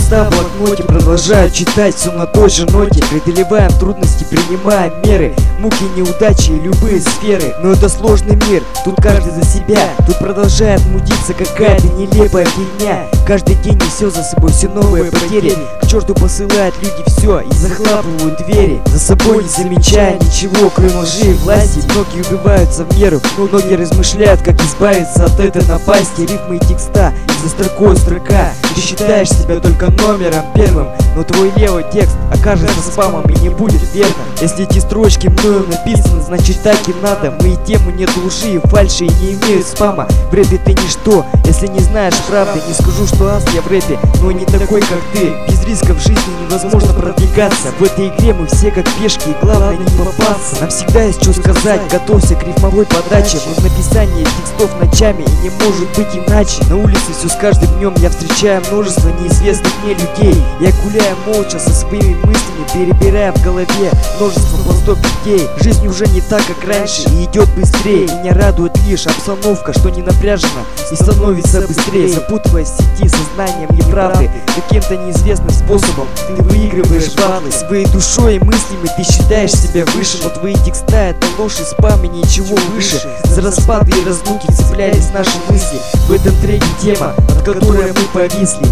листа в блокноте, продолжаю читать все на той же ноте. Преодолеваем трудности, принимаем меры, муки, неудачи и любые сферы. Но это сложный мир, тут каждый за себя. Тут продолжает мудиться какая-то нелепая фигня. Каждый день несет за собой все новые потери. К черту посылают люди все и захлапывают двери, за собой не замечая ничего, кроме лжи и власти. Многие убиваются в меру, многие размышляют, как избавиться от этой напасти. Рифмы и текста, за строкой строка. Ты считаешь себя только номером первым, но твой левый текст окажется спамом и не будет верно. Если эти строчки мною написаны, значит так и надо. Мои темы нет лжи и фальши и не имеют спама. В рэпе ты ничто, если не знаешь правды. Не скажу, что ас я в рэпе, но не такой, как ты. Без риска в жизни невозможно продвигаться. В этой игре мы все как пешки, и главное не попасться. Нам всегда есть что сказать, готовься к рифмовой подаче. Мы в написании текстов ночами, и не может быть иначе. На улице все с каждым днем я встречаю множество неизвестных мне людей. Я гуляю молча со своими мыслями, перебирая в голове множество пластов идей. Жизнь уже не так, как раньше, и идет быстрее. Меня радует лишь обстановка, что не напряжена и становится быстрее. Запутываясь в сети сознанием неправды, каким-то неизвестным способом ты выигрываешь батлы. Своей душой и мыслями ты считаешь себя выше, но твои текста это ложь и спам и ничего выше. За распады и разлуки цеплялись наши мысли. В этом треке тема, от которой мы повисли.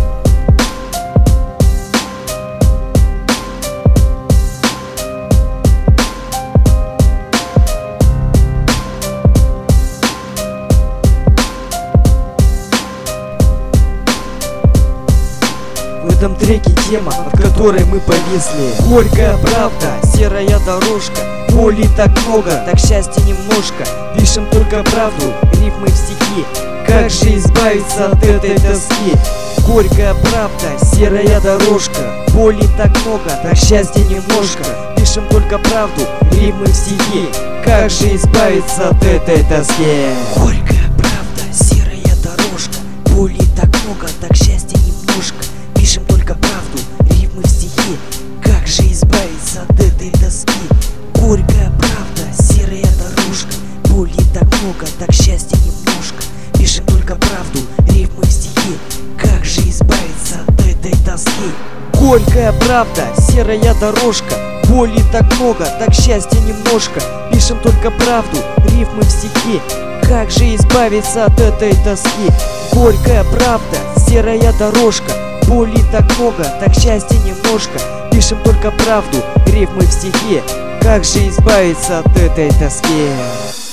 В этом треке тема, от которой мы повисли. Горькая правда, серая дорожка. Боли так много, так счастья немножко. Пишем только правду, рифмы в стихи. Как же избавиться от этой тоски? Горькая правда, серая дорожка. Боли так много, так счастья немножко. Пишем только правду, рифмы в стихи. Как же избавиться от этой тоски? Горькая правда, серая дорожка. Боли так много, так счастья немножко. Пишем только правду, рифмы в стихи. Как же избавиться от этой тоски? Горькая правда, серая дорожка. Боли так много, так счастья немножко. Пишем только правду, рифмы в стихи. Как же избавиться от этой тоски? Горькая правда, серая дорожка. Боли так много, так счастья немножко. Пишем только правду, рифмы в стихи. Как же избавиться от этой тоски? Горькая правда, серая дорожка. Боли так много, так счастья немножко. Пишем только правду, рифмы в стихи. Как же избавиться от этой тоски?